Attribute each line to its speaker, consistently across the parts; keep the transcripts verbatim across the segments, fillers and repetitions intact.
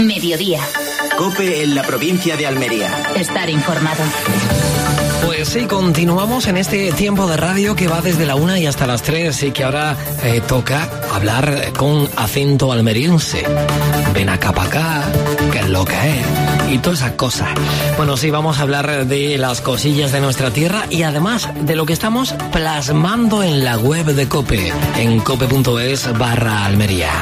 Speaker 1: Mediodía.
Speaker 2: COPE en la provincia de Almería.
Speaker 1: Estar informado.
Speaker 3: Pues sí, continuamos en este tiempo de radio que va desde la una y hasta las tres y que ahora eh, toca hablar con acento almeriense. Ven acá pa' acá, que es lo que es, y todas esas cosas. Bueno, sí, vamos a hablar de las cosillas de nuestra tierra y además de lo que estamos plasmando en la web de COPE, en cope.es barra Almería.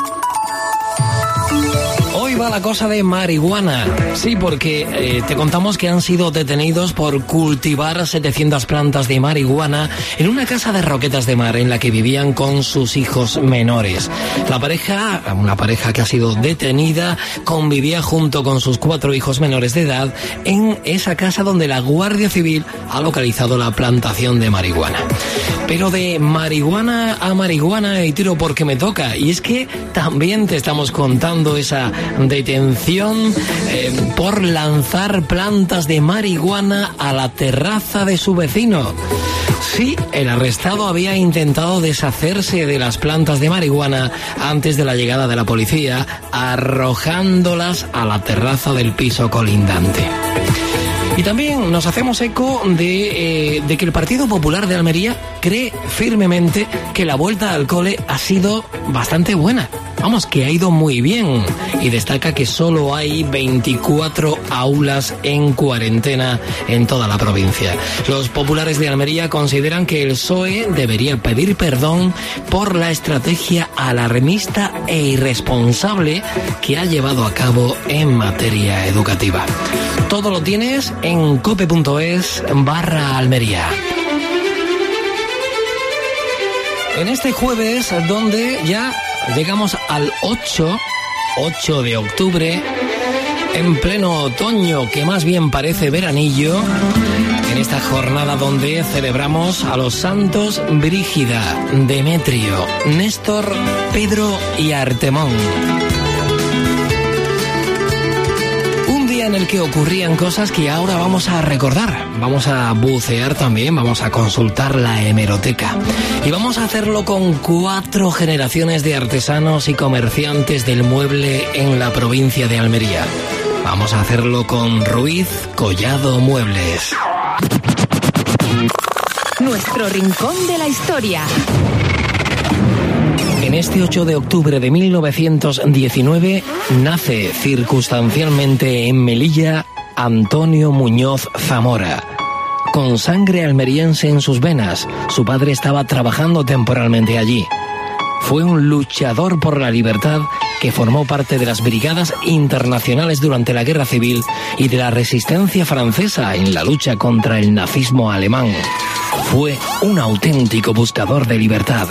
Speaker 3: Hoy va la cosa de marihuana. Sí, porque eh, te contamos que han sido detenidos por cultivar setecientas plantas de marihuana en una casa de Roquetas de Mar en la que vivían con sus hijos menores. La pareja, una pareja que ha sido detenida, convivía junto con sus cuatro hijos menores de edad en esa casa donde la Guardia Civil ha localizado la plantación de marihuana. Pero de marihuana a marihuana y tiro porque me toca. Y es que también te estamos contando esa detención eh, por lanzar plantas de marihuana a la terraza de su vecino. Sí, el arrestado había intentado deshacerse de las plantas de marihuana antes de la llegada de la policía, arrojándolas a la terraza del piso colindante. Y también nos hacemos eco de, eh, de que el Partido Popular de Almería cree firmemente que la vuelta al cole ha sido bastante buena. Vamos, que ha ido muy bien. Y destaca que solo hay veinticuatro aulas en cuarentena en toda la provincia. Los populares de Almería consideran que el P S O E debería pedir perdón por la estrategia alarmista e irresponsable que ha llevado a cabo en materia educativa. Todo lo tienes en cope.es barra Almería. En este jueves, donde ya llegamos al ocho de octubre, en pleno otoño, que más bien parece veranillo, en esta jornada donde celebramos a los santos Brígida, Demetrio, Néstor, Pedro y Artemón. En el que ocurrían cosas que ahora vamos a recordar. Vamos a bucear también, vamos a consultar la hemeroteca. Y vamos a hacerlo con cuatro generaciones de artesanos y comerciantes del mueble en la provincia de Almería. Vamos a hacerlo con Ruiz Collado Muebles.
Speaker 1: Nuestro rincón de la historia.
Speaker 3: En este ocho de octubre de mil novecientos diecinueve nace circunstancialmente en Melilla Antonio Muñoz Zamora. Con sangre almeriense en sus venas, su padre estaba trabajando temporalmente allí. Fue un luchador por la libertad que formó parte de las brigadas internacionales durante la Guerra Civil y de la resistencia francesa en la lucha contra el nazismo alemán. Fue un auténtico buscador de libertad.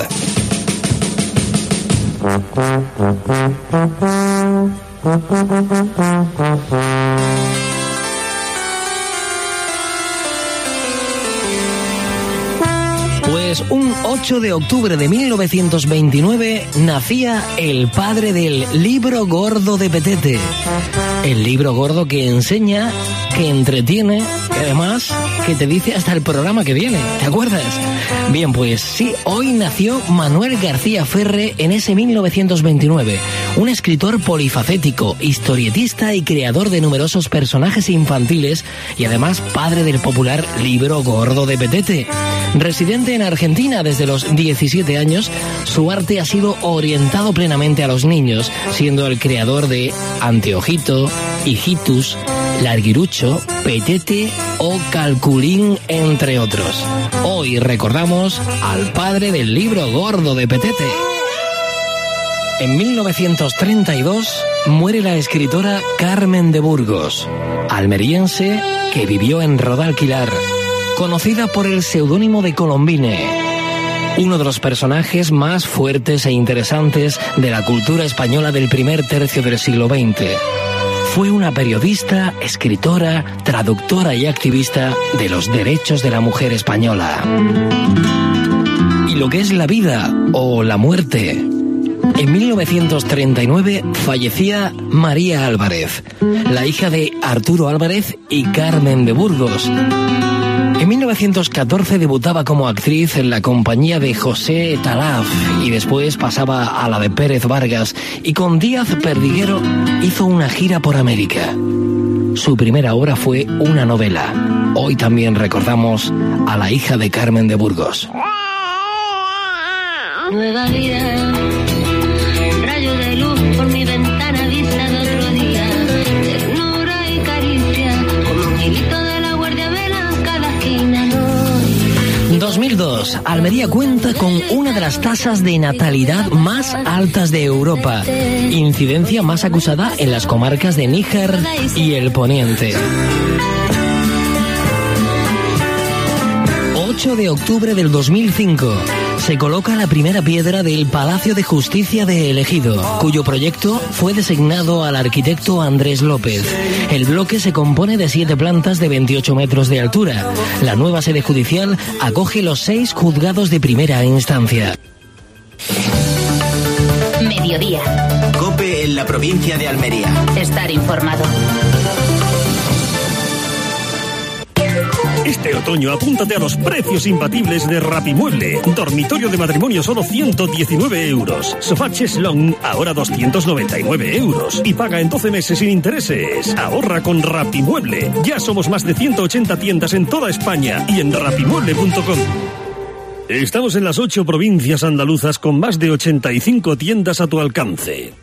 Speaker 3: Pues un ocho de octubre de mil novecientos veintinueve nacía el padre del Libro Gordo de Petete. El libro gordo que enseña, que entretiene y además que te dice hasta el programa que viene. ¿Te acuerdas? Bien, pues sí, hoy nació Manuel García Ferre en ese mil novecientos veintinueve. Un escritor polifacético, historietista y creador de numerosos personajes infantiles y además padre del popular Libro Gordo de Petete. Residente en Argentina desde los diecisiete años, su arte ha sido orientado plenamente a los niños, siendo el creador de Anteojito, Hijitus, Larguirucho, Petete o Calculín, entre otros. Hoy recordamos al padre del Libro Gordo de Petete. En mil novecientos treinta y dos muere la escritora Carmen de Burgos, almeriense que vivió en Rodalquilar, conocida por el seudónimo de Colombine, uno de los personajes más fuertes e interesantes de la cultura española del primer tercio del siglo veinte. Fue una periodista, escritora, traductora y activista de los derechos de la mujer española. Y lo que es la vida o la muerte. En mil novecientos treinta y nueve fallecía María Álvarez, la hija de Arturo Álvarez y Carmen de Burgos. En mil novecientos catorce debutaba como actriz en la compañía de José Talaf y después pasaba a la de Pérez Vargas y con Díaz Perdiguero hizo una gira por América. Su primera obra fue una novela. Hoy también recordamos a la hija de Carmen de Burgos.
Speaker 4: Nueva vida, rayo de luz por mi ventana, vista de otro día, ternura y caricia, como un hilito de la guardia vela en cada esquina.
Speaker 3: dos mil dos, Almería cuenta con una de las tasas de natalidad más altas de Europa, incidencia más acusada en las comarcas de Níjar y el Poniente. ocho de octubre del dos mil cinco se coloca la primera piedra del Palacio de Justicia de El Ejido, cuyo proyecto fue designado al arquitecto Andrés López. El bloque se compone de siete plantas de veintiocho metros de altura. La nueva sede judicial acoge los seis juzgados de primera instancia.
Speaker 1: Mediodía.
Speaker 2: COPE en la provincia de Almería.
Speaker 1: Estar informado.
Speaker 5: Este otoño apúntate a los precios imbatibles de Rapimueble. Dormitorio de matrimonio solo ciento diecinueve euros. Sofá Cheslong ahora doscientos noventa y nueve euros. Y paga en doce meses sin intereses. Ahorra con Rapimueble. Ya somos más de ciento ochenta tiendas en toda España y en rapimueble punto com. Estamos en las ocho provincias andaluzas con más de ochenta y cinco tiendas a tu alcance.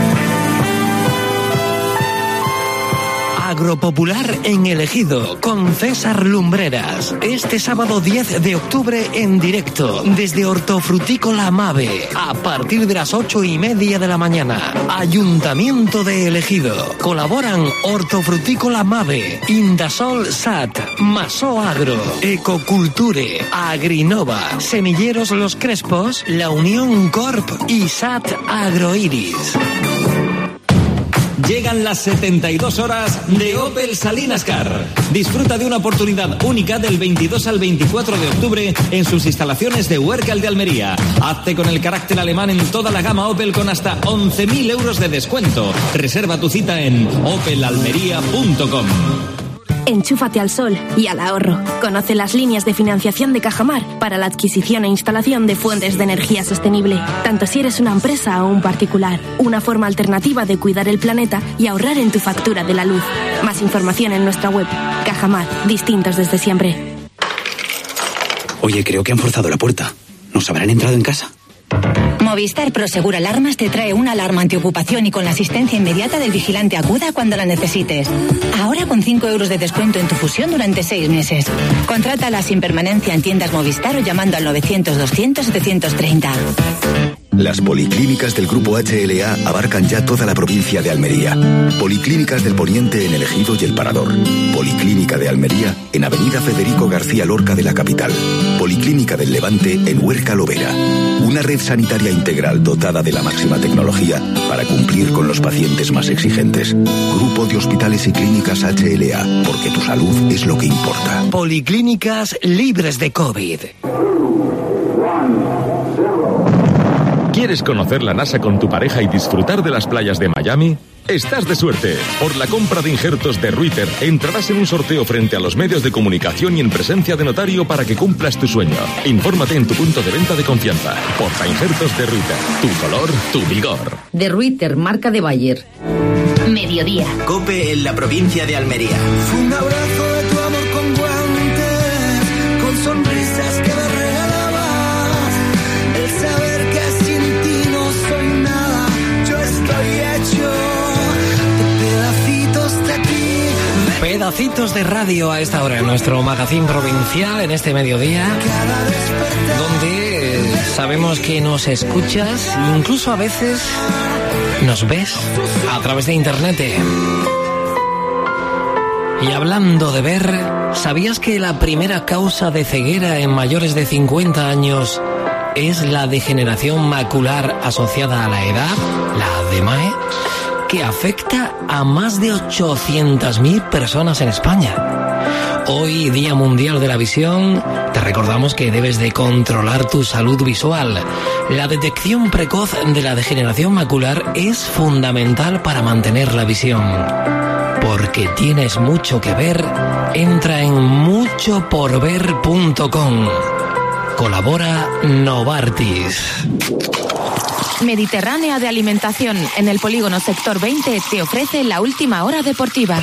Speaker 3: Agropopular en El Ejido, con César Lumbreras. Este sábado diez de octubre en directo, desde Hortofrutícola Mave, a partir de las ocho y media de la mañana. Ayuntamiento de El Ejido. Colaboran Hortofrutícola Mave, Indasol S A T, Maso Agro, Ecoculture, Agrinova, Semilleros Los Crespos, La Unión Corp y S A T Agroiris.
Speaker 6: Llegan las setenta y dos horas de Opel Salinas Car. Disfruta de una oportunidad única del veintidós al veinticuatro de octubre en sus instalaciones de Huércal de Almería. Hazte con el carácter alemán en toda la gama Opel con hasta once mil euros de descuento. Reserva tu cita en opel almería punto com.
Speaker 7: Enchúfate al sol y al ahorro. Conoce las líneas de financiación de Cajamar para la adquisición e instalación de fuentes de energía sostenible, tanto si eres una empresa o un particular. Una forma alternativa de cuidar el planeta y ahorrar en tu factura de la luz. Más información en nuestra web. Cajamar, distintos desde siempre.
Speaker 8: Oye, creo que han forzado la puerta. ¿Nos habrán entrado en casa?
Speaker 9: Movistar Prosegur Alarmas te trae una alarma antiocupación y con la asistencia inmediata del vigilante aguda cuando la necesites. Ahora con cinco euros de descuento en tu fusión durante seis meses. Contrátala sin permanencia en tiendas Movistar o llamando al novecientos doscientos setecientos treinta.
Speaker 10: Las policlínicas del Grupo H L A abarcan ya toda la provincia de Almería. Policlínicas del Poniente en El Ejido y El Parador. Policlínica de Almería en Avenida Federico García Lorca de la capital. Policlínica del Levante en Huerca Lovera. Una red sanitaria integral dotada de la máxima tecnología para cumplir con los pacientes más exigentes. Grupo de Hospitales y Clínicas H L A, porque tu salud es lo que importa.
Speaker 3: Policlínicas libres de COVID.
Speaker 11: ¿Quieres conocer la NASA con tu pareja y disfrutar de las playas de Miami? Estás de suerte. Por la compra de injertos de Ruiter entrarás en un sorteo frente a los medios de comunicación y en presencia de notario para que cumplas tu sueño. Infórmate en tu punto de venta de confianza. Porta injertos de Ruiter. Tu color, tu vigor.
Speaker 12: De Ruiter, marca de Bayer.
Speaker 1: Mediodía.
Speaker 2: COPE en la provincia de Almería.
Speaker 13: Fue un abrazo de tu amor con guantes, con sonrisas que me regalabas. El saber que sin ti no soy nada, yo estoy hecho de pedacitos de ti.
Speaker 3: Pedacitos de radio a esta hora en nuestro magazín provincial en este mediodía, donde sabemos que nos escuchas, incluso a veces nos ves a través de internet. Y hablando de ver, ¿sabías que la primera causa de ceguera en mayores de cincuenta años es la degeneración macular asociada a la edad, la D M A E, que afecta a más de ochocientas mil personas en España? Hoy, Día Mundial de la Visión, te recordamos que debes de controlar tu salud visual. La detección precoz de la degeneración macular es fundamental para mantener la visión. Porque tienes mucho que ver, entra en mucho por ver punto com. Colabora Novartis.
Speaker 7: Mediterránea de Alimentación, en el polígono Sector veinte, te ofrece la última hora deportiva.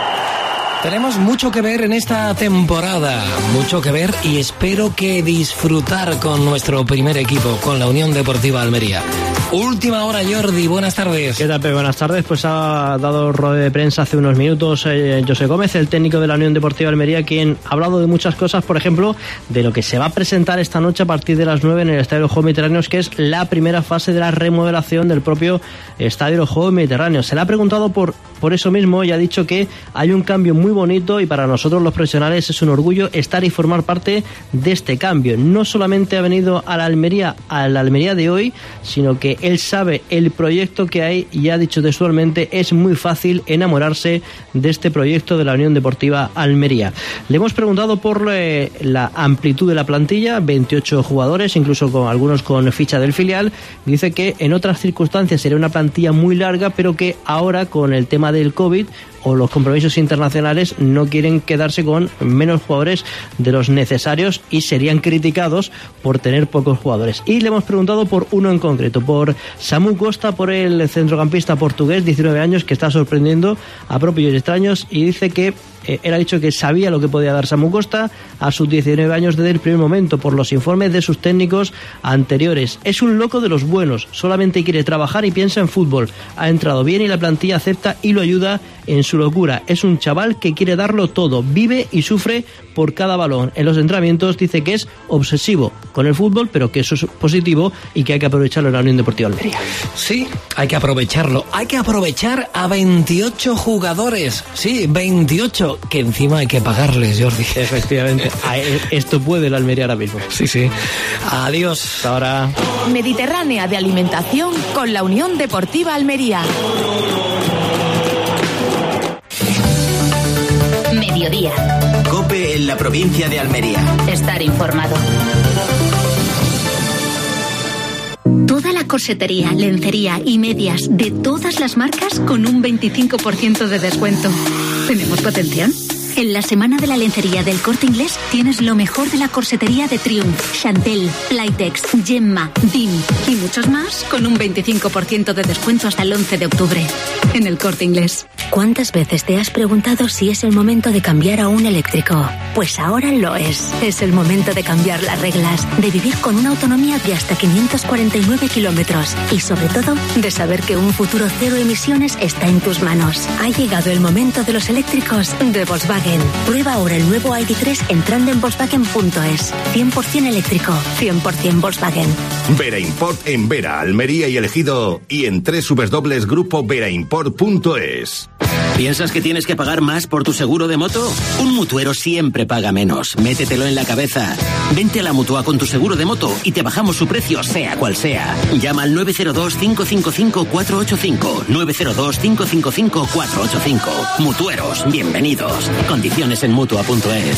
Speaker 3: Tenemos mucho que ver en esta temporada, mucho que ver y espero que disfrutar con nuestro primer equipo, con la Unión Deportiva Almería. Última hora, Jordi, buenas tardes.
Speaker 14: ¿Qué tal, Pepe? Buenas tardes. Pues ha dado rueda de prensa hace unos minutos eh, José Gómez, el técnico de la Unión Deportiva Almería, quien ha hablado de muchas cosas, por ejemplo, de lo que se va a presentar esta noche a partir de las nueve en el Estadio Juegos Mediterráneos, que es la primera fase de la remodelación del propio Estadio de Juegos Mediterráneos. Se le ha preguntado por, por eso mismo y ha dicho que hay un cambio muy bonito y para nosotros los profesionales es un orgullo estar y formar parte de este cambio. No solamente ha venido a la Almería, a la Almería de hoy, sino que él sabe el proyecto que hay y ha dicho textualmente: es muy fácil enamorarse de este proyecto de la Unión Deportiva Almería. Le hemos preguntado por eh, la amplitud de la plantilla, veintiocho jugadores, incluso con algunos con ficha del filial. Dice que en otras circunstancias sería una plantilla muy larga, pero que ahora con el tema del COVID o los compromisos internacionales no quieren quedarse con menos jugadores de los necesarios y serían criticados por tener pocos jugadores. Y le hemos preguntado por uno en concreto, por Samu Costa, por el centrocampista portugués, diecinueve años, que está sorprendiendo a propios y extraños, y dice que Eh, él ha dicho que sabía lo que podía dar Samu Costa a sus diecinueve años desde el primer momento por los informes de sus técnicos anteriores. Es un loco de los buenos, solamente quiere trabajar y piensa en fútbol. Ha entrado bien y la plantilla acepta y lo ayuda en su locura. Es un chaval que quiere darlo todo, vive y sufre por cada balón. En los entrenamientos dice que es obsesivo con el fútbol, pero que eso es positivo y que hay que aprovecharlo en la Unión Deportiva Almería.
Speaker 3: Sí, hay que aprovecharlo. Hay que aprovechar a veintiocho jugadores. Sí, veintiocho. Que encima hay que pagarles, Jordi.
Speaker 14: Efectivamente. Esto puede la Almería ahora mismo.
Speaker 3: Sí, sí. Adiós.
Speaker 14: Hasta ahora.
Speaker 7: Mediterránea de Alimentación con la Unión Deportiva Almería.
Speaker 1: Mediodía.
Speaker 2: COPE en la provincia de Almería.
Speaker 1: Estar informado.
Speaker 15: Toda la corsetería, lencería y medias de todas las marcas con un veinticinco por ciento de descuento. ¿Tenemos potencial? En la semana de la lencería del Corte Inglés tienes lo mejor de la corsetería de Triumph, Chantel, Playtex, Gemma, D I M y muchos más con un veinticinco por ciento de descuento hasta el once de octubre. En el Corte Inglés.
Speaker 16: ¿Cuántas veces te has preguntado si es el momento de cambiar a un eléctrico? Pues ahora lo es. Es el momento de cambiar las reglas, de vivir con una autonomía de hasta quinientos cuarenta y nueve kilómetros y sobre todo de saber que un futuro cero emisiones está en tus manos. Ha llegado el momento de los eléctricos de Volkswagen. Prueba ahora el nuevo I D tres entrando en Volkswagen punto es. cien por ciento eléctrico, cien por ciento Volkswagen.
Speaker 17: Vera Import en Vera, Almería y Elegido y en doble u doble u doble u punto grupo vera import punto es.
Speaker 18: ¿Piensas que tienes que pagar más por tu seguro de moto? Un mutuero siempre paga menos. Métetelo en la cabeza. Vente a la Mutua con tu seguro de moto y te bajamos su precio, sea cual sea. Llama al nueve cero dos, cinco cinco cinco, cuatro ocho cinco. nueve cero dos, cinco cinco cinco, cuatro ocho cinco. Mutueros, bienvenidos. Condiciones en mutua punto es.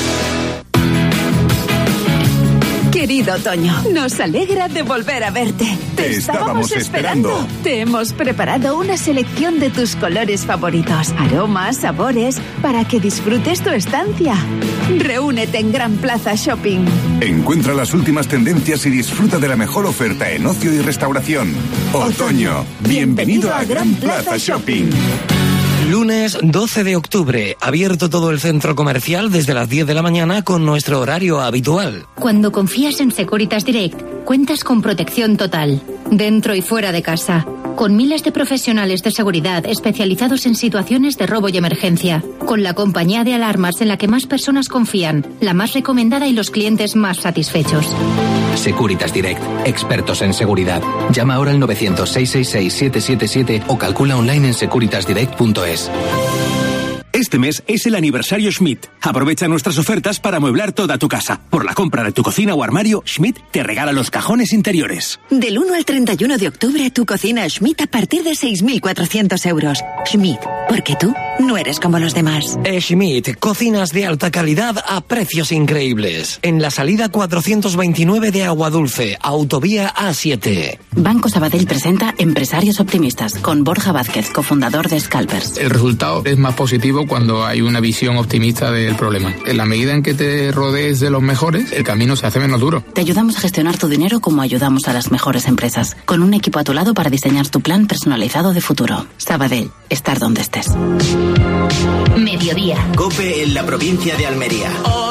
Speaker 19: Querido Toño, nos alegra de volver a verte. Te estábamos esperando. Te hemos preparado una selección de tus colores favoritos, aromas, sabores, para que disfrutes tu estancia. Reúnete en Gran Plaza Shopping.
Speaker 20: Encuentra las últimas tendencias y disfruta de la mejor oferta en ocio y restauración. Otoño, bienvenido a Gran Plaza Shopping.
Speaker 3: Lunes doce de octubre, abierto todo el centro comercial desde las diez de la mañana con nuestro horario habitual.
Speaker 15: Cuando confías en Securitas Direct, cuentas con protección total, dentro y fuera de casa, con miles de profesionales de seguridad especializados en situaciones de robo y emergencia, con la compañía de alarmas en la que más personas confían, la más recomendada y los clientes más satisfechos.
Speaker 21: Securitas Direct, expertos en seguridad. Llama ahora al novecientos, seiscientos sesenta y seis, siete siete siete o calcula online en securitas direct punto es.
Speaker 4: Este mes es el aniversario Schmidt. Aprovecha nuestras ofertas para amueblar toda tu casa. Por la compra de tu cocina o armario, Schmidt te regala los cajones interiores.
Speaker 22: Del uno al treinta y uno de octubre, tu cocina Schmidt a partir de seis mil cuatrocientos euros. Schmidt, porque tú no eres como los demás.
Speaker 3: Schmidt, cocinas de alta calidad a precios increíbles. En la salida cuatrocientos veintinueve de Aguadulce, autovía A siete.
Speaker 23: Banco Sabadell presenta Empresarios Optimistas con Borja Vázquez, cofundador de Scalpers.
Speaker 24: El resultado es más positivo cuando hay una visión optimista del problema. En la medida en que te rodees de los mejores, el camino se hace menos duro.
Speaker 23: Te ayudamos a gestionar tu dinero como ayudamos a las mejores empresas, con un equipo a tu lado para diseñar tu plan personalizado de futuro. Sabadell, estar donde estés.
Speaker 1: Mediodía.
Speaker 2: COPE en la provincia de Almería.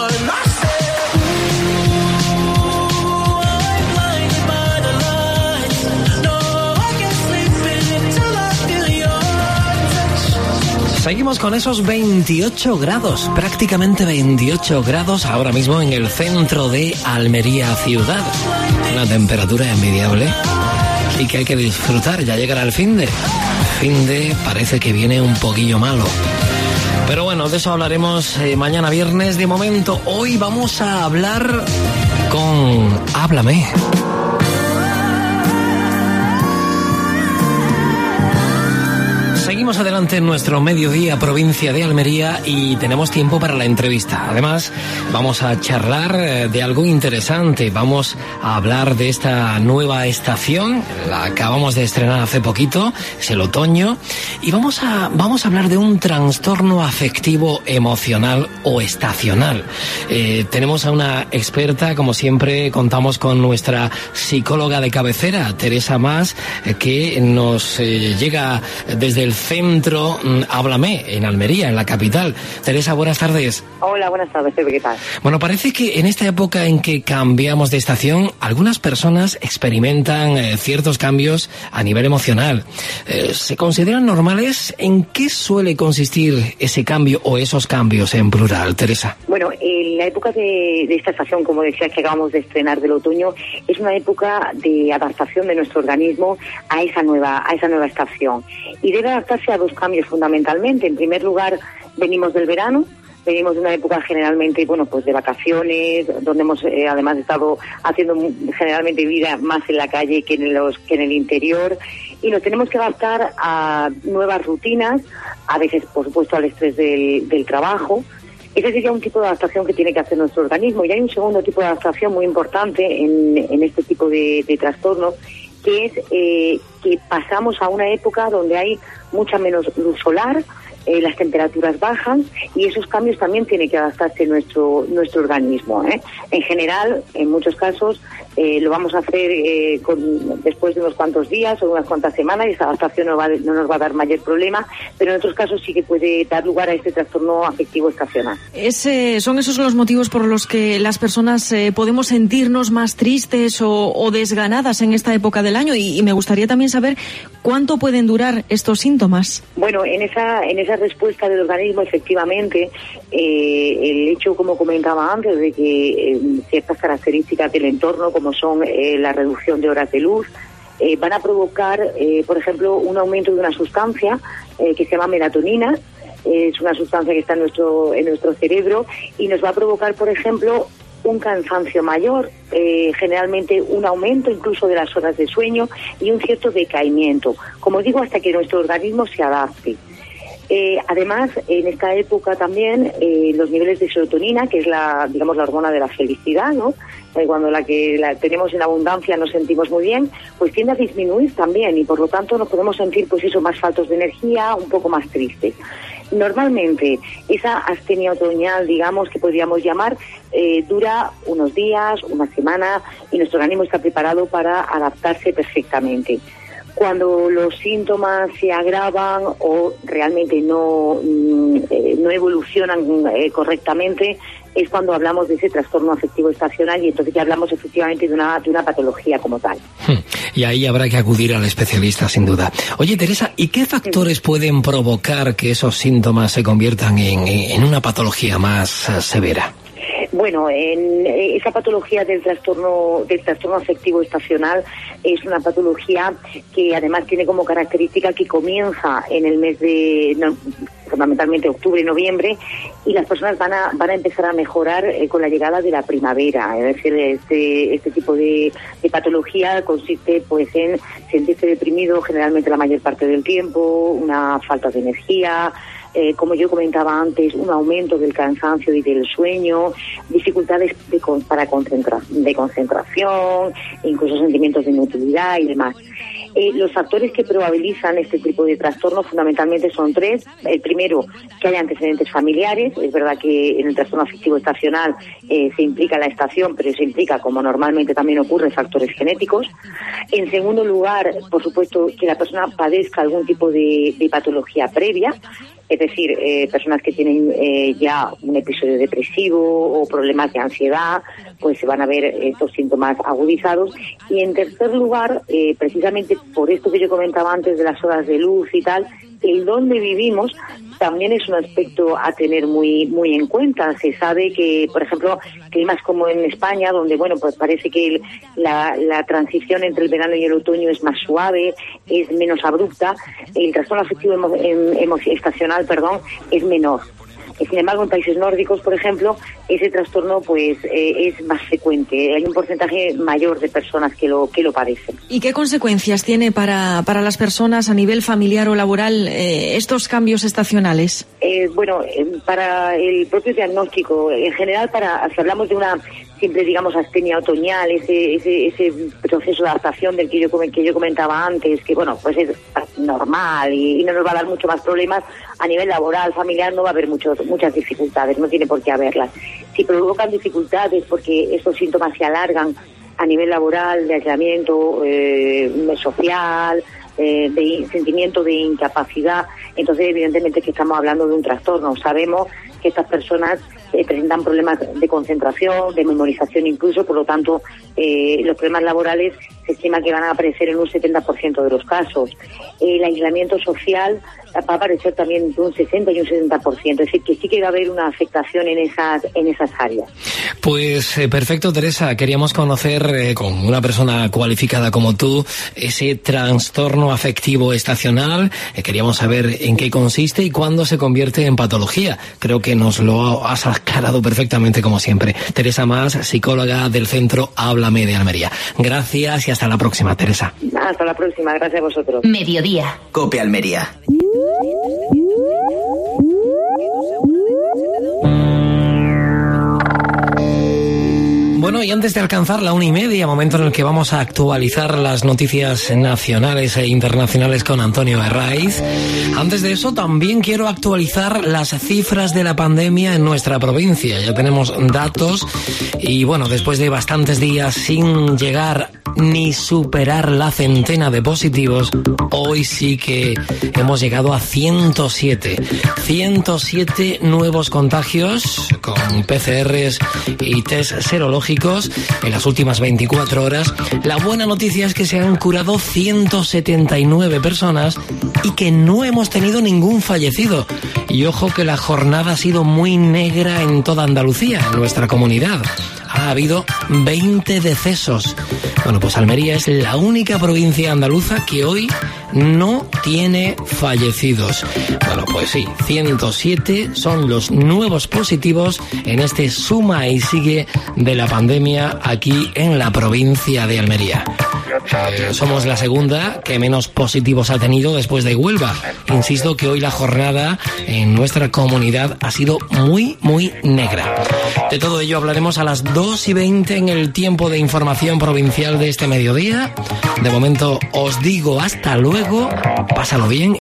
Speaker 3: Seguimos con esos veintiocho grados, prácticamente veintiocho grados ahora mismo en el centro de Almería ciudad. Una temperatura envidiable y que hay que disfrutar. Ya llegará el fin de. Fin de parece que viene un poquillo malo. Pero bueno, de eso hablaremos eh, mañana viernes. De momento, hoy vamos a hablar con Háblame. Seguimos adelante en nuestro mediodía, provincia de Almería, y tenemos tiempo para la entrevista. Además, vamos a charlar de algo interesante. Vamos a hablar de esta nueva estación, la acabamos de estrenar hace poquito, es el otoño, y vamos a, vamos a hablar de un trastorno afectivo emocional o estacional. Eh, tenemos a una experta, como siempre, contamos con nuestra psicóloga de cabecera, Teresa Mas, eh, que nos eh, llega desde el centro Háblame, en Almería, en la capital. Teresa, buenas tardes.
Speaker 25: Hola, buenas tardes, ¿qué tal?
Speaker 3: Bueno, parece que en esta época en que cambiamos de estación, algunas personas experimentan eh, ciertos cambios a nivel emocional. Eh, ¿Se consideran normales? ¿En qué suele consistir ese cambio o esos cambios en plural, Teresa?
Speaker 25: Bueno, en la época de, de esta estación, como decías, que acabamos de estrenar del otoño, es una época de adaptación de nuestro organismo a esa nueva, a esa nueva estación. Y debe adaptarse a dos cambios fundamentalmente. En primer lugar, venimos del verano, venimos de una época generalmente, bueno, pues de vacaciones, donde hemos eh, además estado haciendo generalmente vida más en la calle que en los que en el interior, y nos tenemos que adaptar a nuevas rutinas, a veces, por supuesto, al estrés del, del trabajo. Ese sería un tipo de adaptación que tiene que hacer nuestro organismo. Y hay un segundo tipo de adaptación muy importante en, en este tipo de, de trastorno, que es eh, que pasamos a una época donde hay mucha menos luz solar, eh, las temperaturas bajan, y esos cambios también tiene que adaptarse nuestro nuestro organismo, ¿eh? En general, en muchos casos, eh, lo vamos a hacer eh, con, después de unos cuantos días o unas cuantas semanas, y esa adaptación no, va, no nos va a dar mayor problema, pero en otros casos sí que puede dar lugar a este trastorno afectivo estacional.
Speaker 26: Ese, ¿Son esos los motivos por los que las personas eh, podemos sentirnos más tristes o, o desganadas en esta época del año? Y, y me gustaría también saber cuánto pueden durar estos síntomas.
Speaker 25: Bueno, en esa, en esa respuesta del organismo, efectivamente, eh, el hecho, como comentaba antes, de que eh, ciertas características del entorno, como son eh, la reducción de horas de luz, eh, van a provocar, eh, por ejemplo, un aumento de una sustancia eh, que se llama melatonina. Eh, es una sustancia que está en nuestro, en nuestro cerebro, y nos va a provocar, por ejemplo, un cansancio mayor, eh, generalmente un aumento incluso de las horas de sueño y un cierto decaimiento, como digo, hasta que nuestro organismo se adapte. Eh, además, en esta época también eh, los niveles de serotonina, que es la, digamos, la hormona de la felicidad, ¿no? Eh, cuando la que la tenemos en abundancia nos sentimos muy bien, pues tiende a disminuir también, y por lo tanto nos podemos sentir, pues eso, más faltos de energía, un poco más tristes. Normalmente esa astenia otoñal, digamos, que podríamos llamar, eh, dura unos días, una semana, y nuestro organismo está preparado para adaptarse perfectamente. Cuando los síntomas se agravan o realmente no, eh, no evolucionan eh, correctamente, es cuando hablamos de ese trastorno afectivo estacional, y entonces ya hablamos efectivamente de una, de una patología como tal.
Speaker 3: Y ahí habrá que acudir al especialista, sin duda. Oye, Teresa, ¿y qué factores pueden provocar que esos síntomas se conviertan en, en una patología más uh, severa?
Speaker 25: Bueno, en esa patología del trastorno del trastorno afectivo estacional es una patología que además tiene como característica que comienza en el mes de no, fundamentalmente octubre y noviembre, y las personas van a van a empezar a mejorar eh, con la llegada de la primavera. Es decir, este este tipo de, de patología consiste pues en sentirse deprimido generalmente la mayor parte del tiempo, una falta de energía, Eh, como yo comentaba antes, un aumento del cansancio y del sueño, dificultades de, para concentra, de concentración, incluso sentimientos de inutilidad y demás. Eh, los factores que probabilizan este tipo de trastornos fundamentalmente son tres. El primero, que haya antecedentes familiares. Es verdad que en el trastorno afectivo estacional eh, se implica la estación, pero se implica, como normalmente también ocurre, factores genéticos. En segundo lugar, por supuesto, que la persona padezca algún tipo de, de patología previa. Es decir, eh, personas que tienen eh, ya un episodio depresivo o problemas de ansiedad, pues se van a ver estos síntomas agudizados. Y en tercer lugar, eh, precisamente por esto que yo comentaba antes de las horas de luz y tal, el dónde vivimos también es un aspecto a tener muy muy en cuenta. Se sabe que, por ejemplo, climas como en España, donde, bueno, pues parece que el, la, la transición entre el verano y el otoño es más suave, es menos abrupta, el trastorno afectivo emo, emo, estacional, perdón, es menor. Sin embargo, en países nórdicos, por ejemplo, ese trastorno pues eh, es más frecuente. Hay un porcentaje mayor de personas que lo que lo padecen.
Speaker 26: ¿Y qué consecuencias tiene para, para las personas a nivel familiar o laboral eh, estos cambios estacionales?
Speaker 25: Eh, bueno, eh, para el propio diagnóstico, en general, para si hablamos de una siempre, digamos, astenia otoñal, ese ese ese proceso de adaptación del que yo que yo comentaba antes, que bueno, pues es normal y, y no nos va a dar mucho más problemas. A nivel laboral, familiar, no va a haber muchos, muchas dificultades, no tiene por qué haberlas. Si provocan dificultades porque estos síntomas se alargan a nivel laboral, de aislamiento eh, social, eh, de sentimiento de incapacidad, entonces evidentemente que estamos hablando de un trastorno. Sabemos que estas personas eh, presentan problemas de concentración, de memorización incluso, por lo tanto eh, los problemas laborales se estima que van a aparecer en un setenta por ciento de los casos. El aislamiento social va a aparecer también de un sesenta y un setenta por ciento, es decir, que sí que va a haber una afectación en esas en esas áreas.
Speaker 3: Pues eh, perfecto, Teresa, queríamos conocer eh, con una persona cualificada como tú ese trastorno afectivo estacional, eh, queríamos saber en qué consiste y cuándo se convierte en patología. Creo que nos lo has aclarado perfectamente como siempre. Teresa Mas, psicóloga del Centro Háblame de Almería. Gracias y hasta la próxima, Teresa.
Speaker 25: Hasta la próxima, gracias a vosotros.
Speaker 1: Mediodía.
Speaker 2: COPE Almería.
Speaker 3: Bueno, y antes de alcanzar la una y media, momento en el que vamos a actualizar las noticias nacionales e internacionales con Antonio Herraiz, antes de eso también quiero actualizar las cifras de la pandemia en nuestra provincia. Ya tenemos datos y bueno, después de bastantes días sin llegar ni superar la centena de positivos, hoy sí que hemos llegado a ciento siete. ciento siete nuevos contagios con P C Rs y test serológicos en las últimas veinticuatro horas. La buena noticia es que se han curado ciento setenta y nueve personas y que no hemos tenido ningún fallecido. Y ojo que la jornada ha sido muy negra en toda Andalucía, en nuestra comunidad. Ha habido veinte decesos. Bueno, pues Almería es la única provincia andaluza que hoy no tiene fallecidos. Bueno, pues sí, ciento siete son los nuevos positivos en este suma y sigue de la pandemia aquí en la provincia de Almería. Eh, somos la segunda que menos positivos ha tenido después de Huelva. Insisto que hoy la jornada en nuestra comunidad ha sido muy, muy negra. De todo ello hablaremos a las dos y veinte en el tiempo de información provincial de este mediodía. De momento os digo hasta luego, pásalo bien.